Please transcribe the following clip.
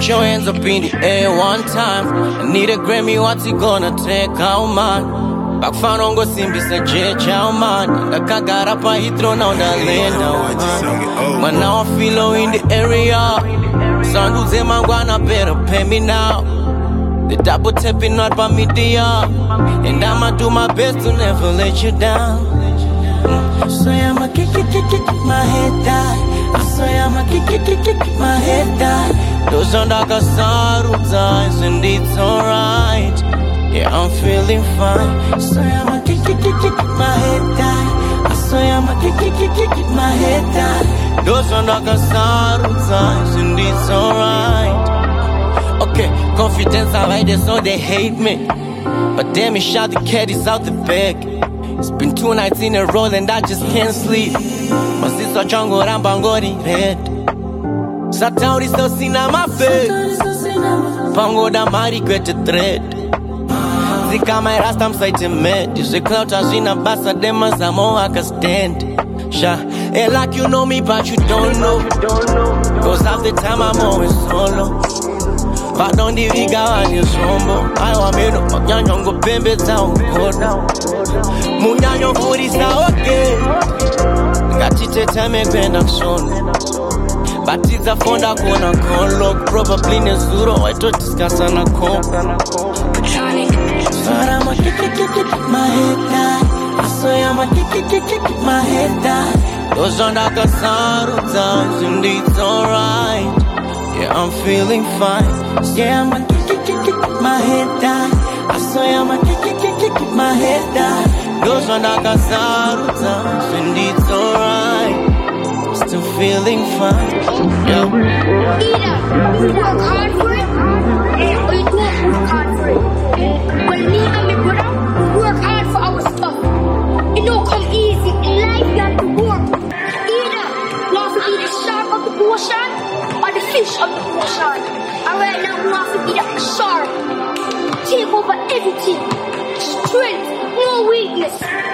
Put your hands up in the air one time. I need a Grammy, what's it gonna take out, man? Bakfanongo simbisa jecha, man. Nakagara pa hitro now the lane now, man. Man, now I feel low in the area. Sandu Zemangwana better pay me now. The double tapping not by media. And I'ma do my best to never let you down. So I'ma kick my head down. So I'ma kick my head down. Those are like a sorrow times and it's alright. Yeah, I'm feeling fine. So I'ma kick my head down. So I'ma kick my head down. Those are like a sorrow times and it's alright. Okay, confidence I like it so they hate me. But damn it, shot the caddies out the bag. It's been 2 nights in a row and I just can't sleep. My sister Chango Rambangori red. Satauri so seen on my face. Pango da mari kwete thread. Zika my rastam site med. You say clout as in a bassa dema samo I can stand. Sha, like you know me but you don't know. Cause half the time I'm always solo. But don't the viga on your sombo. I want me to Yango Bembe down. Munyanyo Furisa okay. Gatite time when I'm son. But it's a phone that gonna call look. Probably Nezuro, I don't discuss on a call. So I'ma kick my head down. So I'ma kick my head down. Those are like a sorrow times and it's alright. Yeah, I'm feeling fine. Yeah, I'ma kick my head down. So I'ma kick my head down. Those are like a sorrow times and it's alright. Still feeling fine. Yeah. Either you work hard for it, or you don't work hard for it. Well, me and my brother, we work hard for our stuff. It don't come easy. In life, you have to work. Either you have to be the shark of the ocean, or the fish of the ocean. And right now, we have to be the shark. Take over everything. Strength, no weakness.